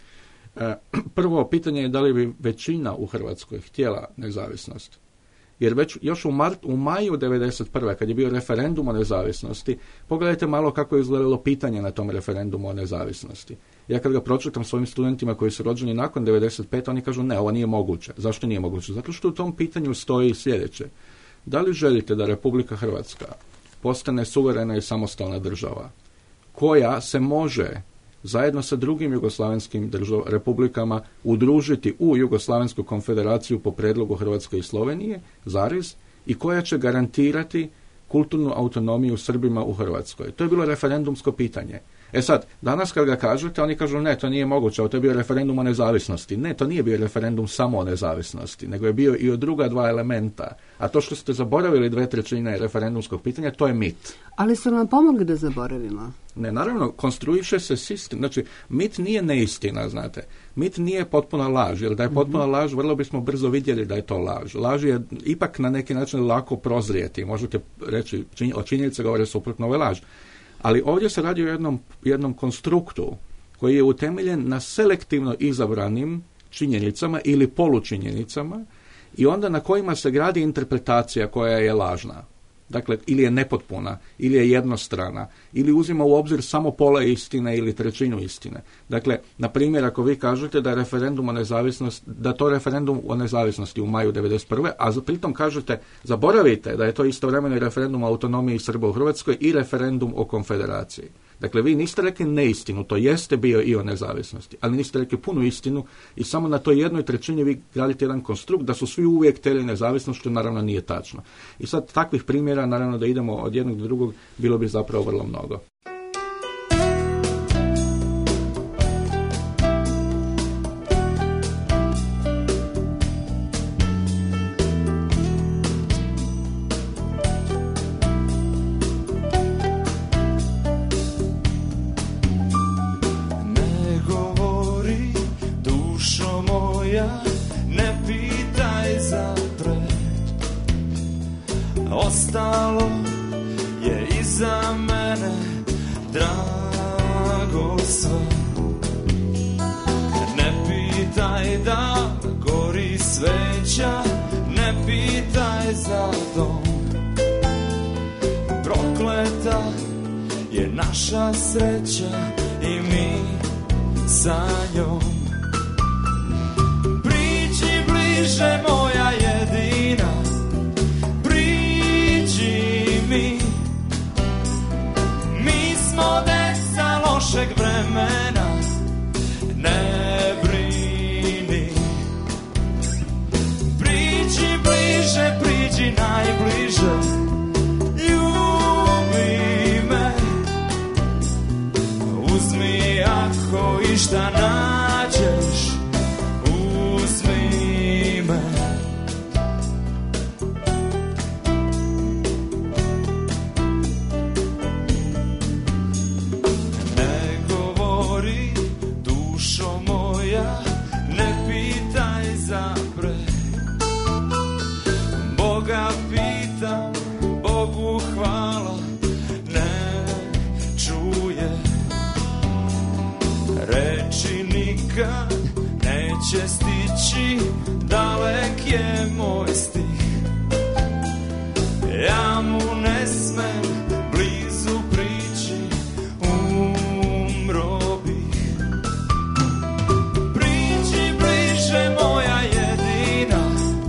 Speaker 6: Prvo pitanje je da li bi većina u Hrvatskoj htjela nezavisnost. Jer već još u maju 91. kad je bio referendum o nezavisnosti, pogledajte malo kako je izgledalo pitanje na tom referendumu o nezavisnosti. Ja kad ga pročitam svojim studentima koji su rođeni nakon 95. oni kažu ne, ovo nije moguće. Zašto nije moguće? Zato što u tom pitanju stoji sljedeće. Da li želite da Republika Hrvatska postane suverena i samostalna država koja se može zajedno sa drugim jugoslavenskim republikama udružiti u Jugoslavensku konfederaciju po predlogu Hrvatske i Slovenije, i koja će garantirati kulturnu autonomiju Srbima u Hrvatskoj. To je bilo referendumsko pitanje. Sad, danas kad ga kažete, oni kažu ne, to nije moguće, to je bio referendum o nezavisnosti. Ne, to nije bio referendum samo o nezavisnosti, nego je bio i o druga dva elementa. A to što ste zaboravili 2/3 referendumskog pitanja, to je mit.
Speaker 1: Ali su nam pomogli da zaboravimo.
Speaker 6: Ne, naravno, konstruiše se sistem. Znači, mit nije neistina, znate. Mit nije potpuna laž, jer da je potpuna laž, vrlo bismo brzo vidjeli da je to laž. Laž je ipak na neki način lako prozrijeti. Možete reći, činjenice govore suprotno ove laž. Ali ovdje se radi o jednom konstruktu koji je utemeljen na selektivno izabranim činjenicama ili polučinjenicama i onda na kojima se gradi interpretacija koja je lažna. Dakle, ili je nepotpuna, ili je jednostrana, ili uzima u obzir samo pola istine ili trećinu istine. Dakle, na primjer, ako vi kažete da je to referendum o nezavisnosti u maju 91. a pritom kažete, zaboravite da je to istovremeno referendum o autonomiji Srba u Hrvatskoj i referendum o konfederaciji. Dakle, vi niste rekli neistinu, to jeste bio i o nezavisnosti, ali niste rekli punu istinu i samo na toj 1/3 vi gradite jedan konstrukt da su svi uvijek htjeli nezavisnost, što naravno nije tačno. I sad takvih primjera, naravno da idemo od jednog do drugog, bilo bi zapravo vrlo mnogo.
Speaker 5: Ostalo je iza mene drago sve. Ne pitaj da gori sveća, ne pitaj za dom. Prokleta je naša sreća i mi sa njom. Priđi bliže moja jedina, mi smo deca lošeg vremena, ne brini. Priđi bliže, priđi najbliže, ljubi me. Uzmi ako išta nađeš, uzmi me. Boga pitam, Bogu hvala, ne čuje. Reči nikad neće stići, dalek je moj stih. Ja mu ne smem blizu prići, umro bih. Priđi bliže moja jedina,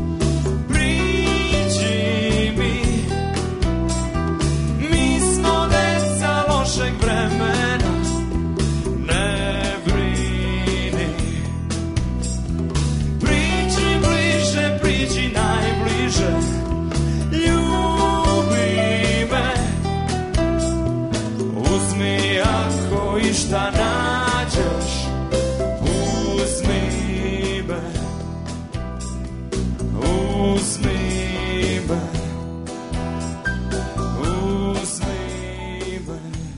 Speaker 5: vremena, ne brini. Priđi bliže, priđi najbliže, ljubi nađeš, uzmi me, uzmi me, uzmi me.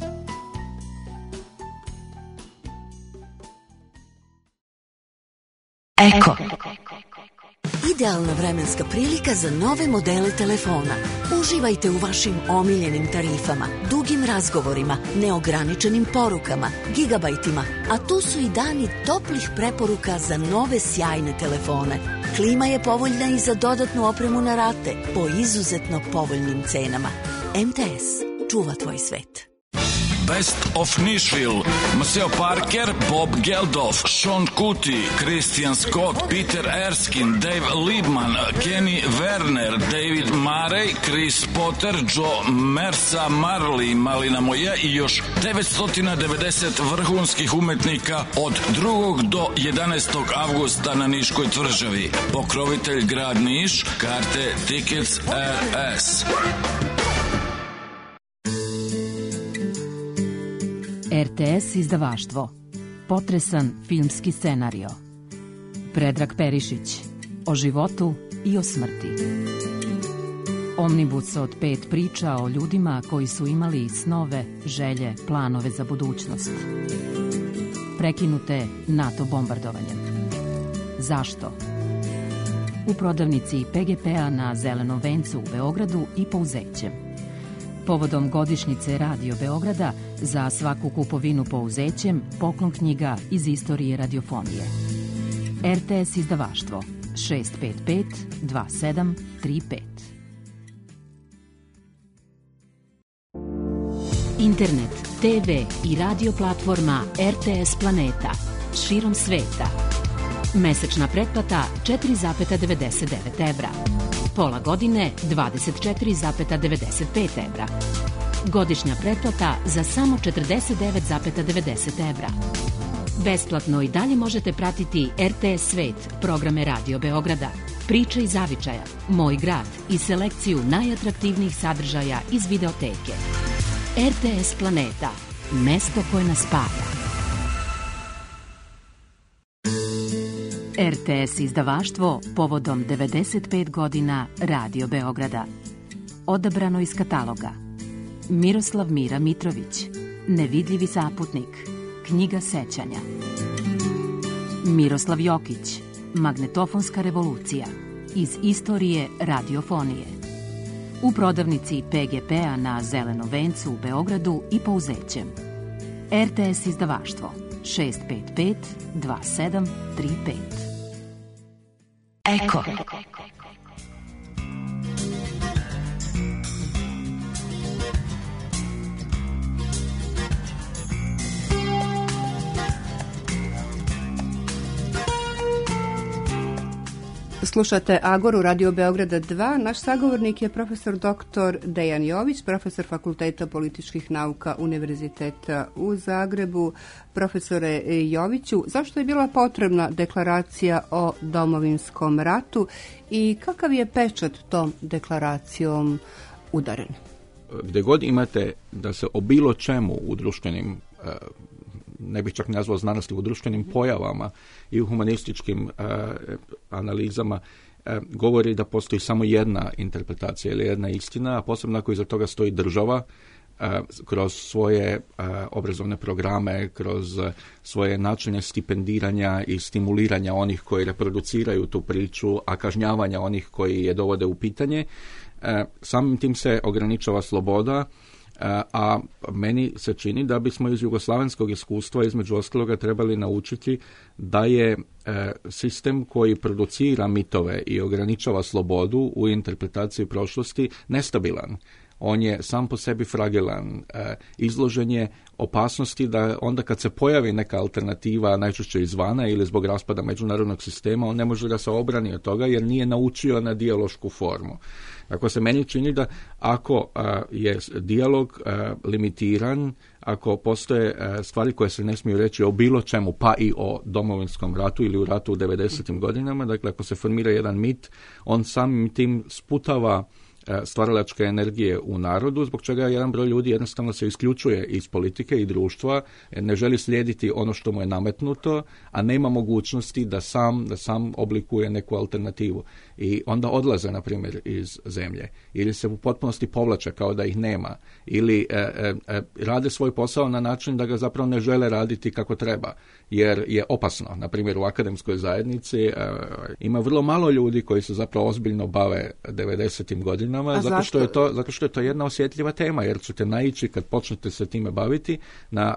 Speaker 7: Eko. Idealna vremenska prilika za nove modele telefona. Uživajte u vašim omiljenim tarifama, dugim razgovorima, neograničenim porukama, gigabajtima, a tu su i dani toplih preporuka za nove sjajne telefone. Klima je povoljna i za dodatnu opremu na rate po izuzetno povoljnim cenama. MTS čuva tvoj svet.
Speaker 8: Best of Nashville, Maceo Parker, Bob Geldof, Sean Kuti, Christian Scott, Peter Erskine, Dave Liebman, Kenny Werner, David Murray, Chris Potter, Joe Mersa, Marley, Malina Moje i još 990 vrhunskih umetnika od 2. do 11. avgusta na Niškoj tvrđavi. Pokrovitelj grad Niš, karte Tickets RS.
Speaker 9: RTS izdavaštvo. Potresan filmski scenario. Predrag Perišić. O životu i o smrti. Omnibus od 5 priča o ljudima koji su imali snove, želje, planove za budućnost. Prekinute NATO bombardovanjem. Zašto? U prodavnici PGP-a na Zelenom vencu u Beogradu i Pouzećem. Povodom godišnjice Radio Beograda za svaku kupovinu Pouzećem poklon knjiga iz istorije radiofonije. RTS izdavaštvo 655 2735. Internet, TV i radio platforma RTS Planeta širom sveta. Mesečna pretplata 4,99 evra. Pola godine 24,95 evra. Godišnja pretplata za samo 49,90 evra. Besplatno i dalje možete pratiti RTS Svet, programe Radio Beograda, priče iz zavičaja, Moj grad i selekciju najatraktivnijih sadržaja iz videoteke. RTS Planeta, mesto koje nas spaja. RTS izdavaštvo povodom 95 godina Radio Beograda. Odabrano iz kataloga: Miroslav Mira Mitrović, Nevidljivi zaputnik, knjiga sećanja. Miroslav Jokić, Magnetofonska revolucija, iz istorije radiofonije. U prodavnici PGP-a na Zelenom vencu u Beogradu i Pouzećem. RTS izdavaštvo 655 2735.
Speaker 7: Eko.
Speaker 1: Slušate Agoru Radio Beograda 2. Naš sagovornik je profesor dr. Dejan Jović, profesor Fakulteta političkih nauka Univerziteta u Zagrebu. Profesore Joviću, zašto je bila potrebna deklaracija o Domovinskom ratu i kakav je pečat tom deklaracijom udaren?
Speaker 6: Gdje god imate da se o bilo čemu u društvenim, ne bih čak nazvao znanosti, u društvenim pojavama i u humanističkim analizama govori da postoji samo jedna interpretacija ili jedna istina, a posebno ako iza toga stoji država kroz svoje obrazovne programe, kroz svoje načine stipendiranja i stimuliranja onih koji reproduciraju tu priču, a kažnjavanja onih koji je dovode u pitanje. Samim tim se ograničava sloboda, a meni se čini da bismo iz jugoslavenskog iskustva između ostaloga trebali naučiti da je sistem koji producira mitove i ograničava slobodu u interpretaciji prošlosti nestabilan. On je sam po sebi fragilan, izložen je opasnosti da onda kad se pojavi neka alternativa, najčešće izvana ili zbog raspada međunarodnog sistema, on ne može da se obrani od toga jer nije naučio na dijalošku formu. Ako se meni čini da ako je dijalog limitiran, ako postoje stvari koje se ne smiju reći o bilo čemu, pa i o Domovinskom ratu ili u ratu u 90. godinama, dakle ako se formira jedan mit, on samim tim sputava stvaralačke energije u narodu, zbog čega jedan broj ljudi jednostavno se isključuje iz politike i društva, ne želi slijediti ono što mu je nametnuto, a nema mogućnosti da sam oblikuje neku alternativu. I onda odlaze, na primjer, iz zemlje. Ili se u potpunosti povlače kao da ih nema. Ili rade svoj posao na način da ga zapravo ne žele raditi kako treba, jer je opasno. Na primjer, u akademskoj zajednici ima vrlo malo ljudi koji se zapravo ozbiljno bave 90. godinama, zato što je to jedna osjetljiva tema, jer ćete naići kad počnete se time baviti na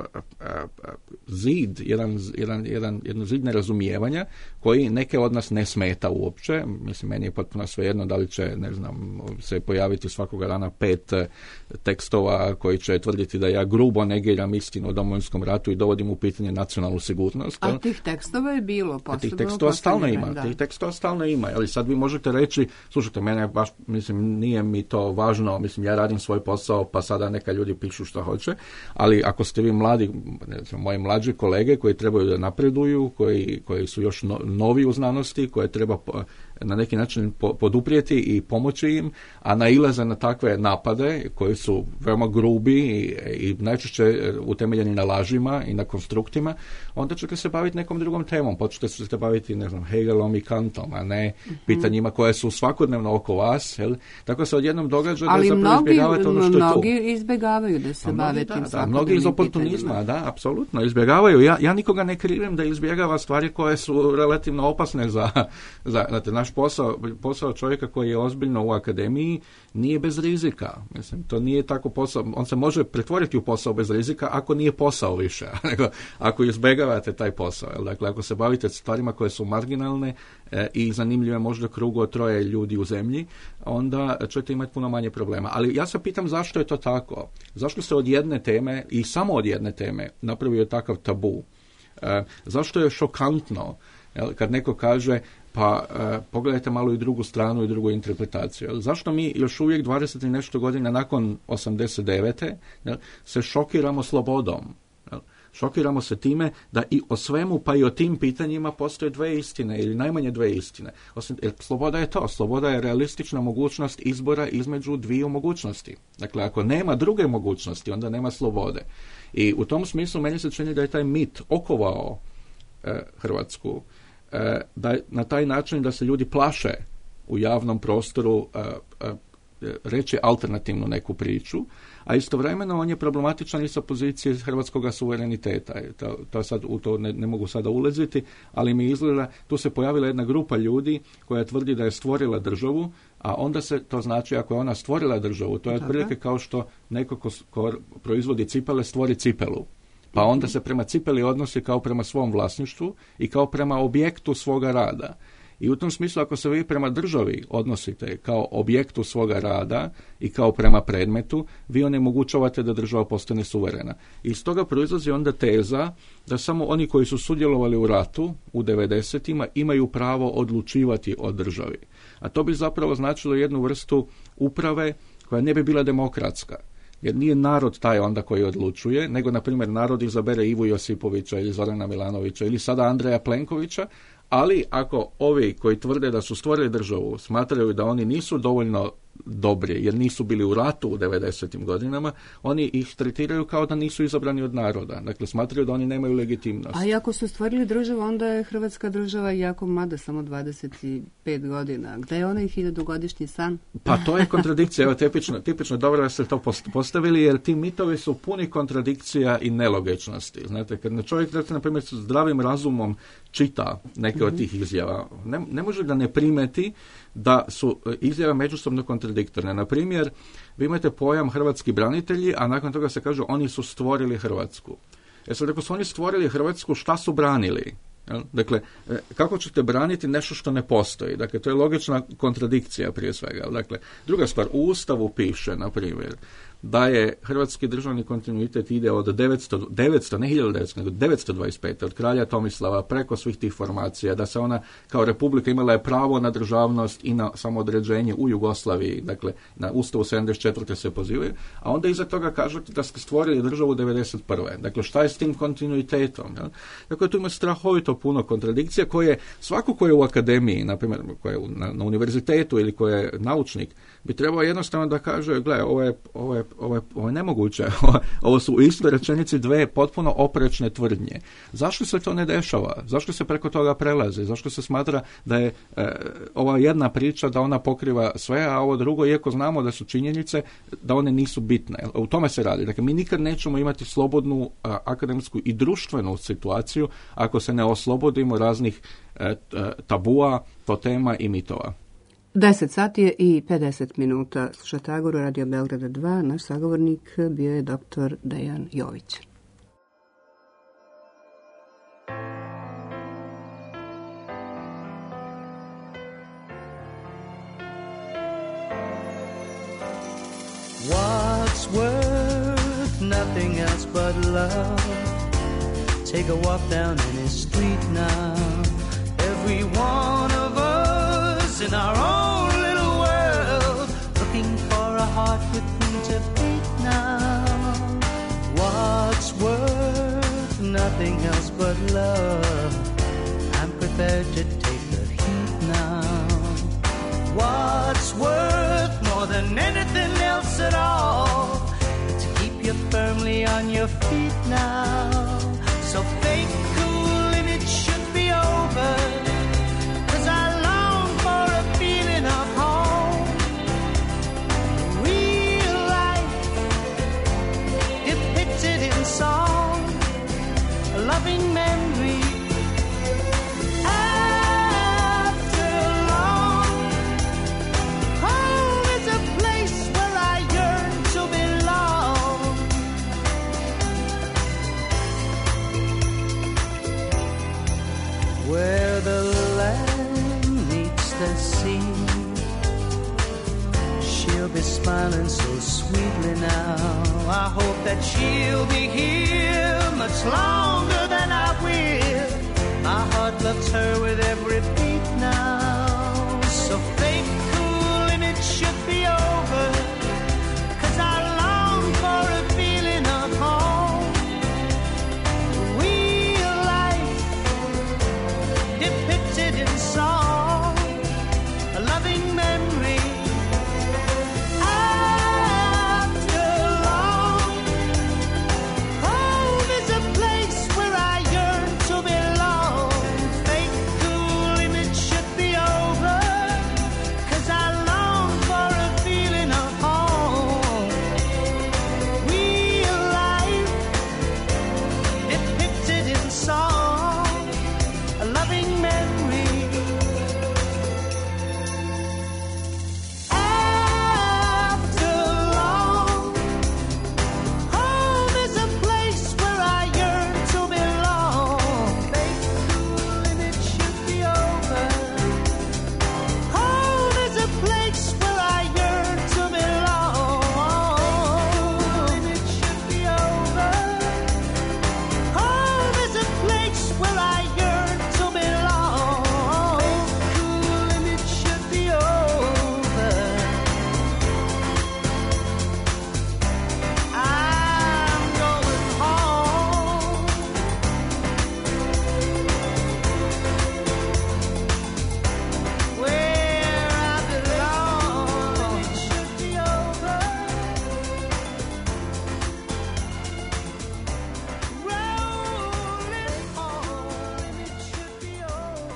Speaker 6: zid, jedno zid nerazumijevanja koji neke od nas ne smeta uopće. Mislim, meni je potpuno svejedno da li će, ne znam, se pojaviti svakoga dana 5 tekstova koji će tvrditi da ja grubo negiram istinu o Domovinskom ratu i dovodim u pitanje nacionalnu sigurnost.
Speaker 1: A tih tekstova je bilo posebno.
Speaker 6: Tih tekstova stalno ima. Ali sad vi možete reći, slušajte, mene baš, mislim, nije mi to važno, mislim, ja radim svoj posao, pa sada neka ljudi pišu što hoće, ali ako ste vi mladi, moji mlađi kolege koji trebaju da napreduju, koji su još novi u znanosti, koje treba na neki način poduprijeti i pomoći im, a nailaze na takve napade koji su veoma grubi i najčešće utemeljeni na lažima i na konstruktima, onda ćete se baviti nekom drugom temom. Počnete se baviti, ne znam, Hegelom i Kantom, a ne pitanjima koje su svakodnevno oko vas. Jel? Tako se odjednom događa da zapravo izbjegavate ono što je tu.
Speaker 1: Ali mnogi izbjegavaju da se bave tim svakodnevnim
Speaker 6: mnogi iz oportunizma, pitanjima. Da, apsolutno, izbjegavaju. Ja nikoga ne krivim da izbjegava stvari koje su relativno opasne za naš posao čovjeka koji je ozbiljno u akademiji nije bez rizika. Mislim, to nije tako posao. On se može pretvoriti u posao bez rizika ako nije posao više. Ako izbjegavate taj posao. Dakle, ako se bavite stvarima koje su marginalne i zanimljive možda krugu od 3 ljudi u zemlji, onda ćete imati puno manje problema. Ali ja se pitam zašto je to tako? Zašto se od jedne teme i samo od jedne teme napravio takav tabu? Zašto je šokantno kad neko kaže pa pogledajte malo i drugu stranu i drugu interpretaciju. Zašto mi još uvijek 20 i nešto godina nakon 89. se šokiramo slobodom? Šokiramo se time da i o svemu, pa i o tim pitanjima postoje 2 istine ili najmanje 2 istine. Jer sloboda je to. Sloboda je realistična mogućnost izbora između 2 mogućnosti. Dakle, ako nema druge mogućnosti, onda nema slobode. I u tom smislu meni se čini da je taj mit okovao Hrvatsku, da na taj način da se ljudi plaše u javnom prostoru reći alternativnu neku priču, a istovremeno on je problematičan i sa pozicije hrvatskog suvereniteta. To sad u to ne mogu sada ulaziti, ali mi izgleda, tu se pojavila jedna grupa ljudi koja tvrdi da je stvorila državu, a onda se to znači ako je ona stvorila državu, to je otprilike kao što neko ko proizvodi cipele stvori cipelu. Pa onda se prema cipeli odnosi kao prema svom vlasništvu i kao prema objektu svoga rada. I u tom smislu, ako se vi prema državi odnosite kao objektu svoga rada i kao prema predmetu, vi onemogućavate da država postane suverena. I iz toga proizlazi onda teza da samo oni koji su sudjelovali u ratu u 90-ima imaju pravo odlučivati o državi. A to bi zapravo značilo jednu vrstu uprave koja ne bi bila demokratska. Jer nije narod taj onda koji odlučuje, nego, na primjer, narod izabere Ivu Josipovića ili Zorana Milanovića ili sada Andreja Plenkovića, ali ako ovi koji tvrde da su stvorili državu smatraju da oni nisu dovoljno dobri jer nisu bili u ratu u 90. godinama, oni ih tretiraju kao da nisu izabrani od naroda. Dakle, smatraju da oni nemaju legitimnost.
Speaker 1: A ako su stvorili državu, onda je Hrvatska država jako mlada, samo 25 godina. Gde je onaj 1000-godišnji san?
Speaker 6: Pa to je kontradikcija. Evo, tipično dobro da ste to postavili, jer ti mitovi su puni kontradikcija i nelogičnosti. Znate, kad čovjek, na primjer, s zdravim razumom čita neke od tih izjava, ne može da ne primeti da su izjave međusobno kontradiktorne. Na primjer, vi imate pojam hrvatski branitelji, a nakon toga se kaže oni su stvorili Hrvatsku. Sad, ako su oni stvorili Hrvatsku, šta su branili? Dakle, kako ćete braniti nešto što ne postoji? Dakle, to je logična kontradikcija prije svega. Dakle, druga stvar, u Ustavu piše, na primjer, da je hrvatski državni kontinuitet ide od 900, ne 1900, nego 925. od kralja Tomislava preko svih tih formacija, da se ona kao republika imala je pravo na državnost i na samoodređenje u Jugoslaviji, dakle na Ustavu 74. se pozivaju, a onda iza toga kažu da ste stvorili državu 91. Dakle, šta je s tim kontinuitetom? Ja? Dakle, tu ima strahovito puno kontradikcija koje svako ko je u akademiji, na primjer, ko je na univerzitetu ili ko je naučnik, bi trebao jednostavno da kaže, gle, ovo je nemoguće, ovo su u istoj rečenici dve potpuno oprečne tvrdnje. Zašto se to ne dešava? Zašto se preko toga prelazi? Zašto se smatra da je ova jedna priča, da ona pokriva sve, a ovo drugo, iako znamo da su činjenice, da one nisu bitne. U tome se radi. Dakle, mi nikad nećemo imati slobodnu akademsku i društvenu situaciju ako se ne oslobodimo raznih tabua, totema i mitova.
Speaker 1: 10 sati je i 50 minuta. Slušate Agoru, Radio Beograda 2. Naš sagovornik bio je dr. Dejan Jović.
Speaker 10: What's worth nothing else but love? Take a walk down any street now. Every one of us in our own little world, looking for a heart with whom to beat now. What's worth nothing else but love? I'm prepared to take the heat now. What's worth more than anything else at all? To keep you firmly on your feet now. So fake cool and it should be over, 'cause I long for a feeling of home. Real life depicted in song, a loving memory. After long, home is a place where I yearn to belong. Where the land meets the sea, she'll be smiling so sweetly now. I hope that she'll be here much longer than I will. My heart loves her with every beat now. So fake cool and it should be over, 'cause I long for a feeling of home. Real life depicted in song, a loving memory. After long, home is a place where I yearn to belong. Fake cool and it should be over, 'cause I long for a feeling of home. Real life depicted in song, a loving memory. After long, home is a place where I yearn to belong. Fake cool and it should be over. Home is a place where I yearn to belong. And it should be over. Home is a place where I yearn to belong. Cool and it should be over. I'm going home. Where I belong. It should be over. Rolling on, and it should be over.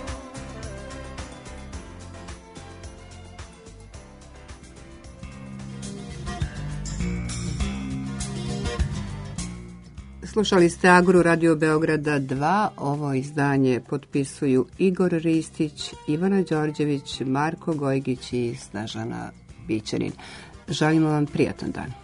Speaker 1: Slušali ste Agoru, Radio Beograda 2. Ovo izdanje potpisuju Igor Ristić, Ivana Đorđević, Marko Gojgić i Snežana Bićanin. Želimo vam prijatan dan.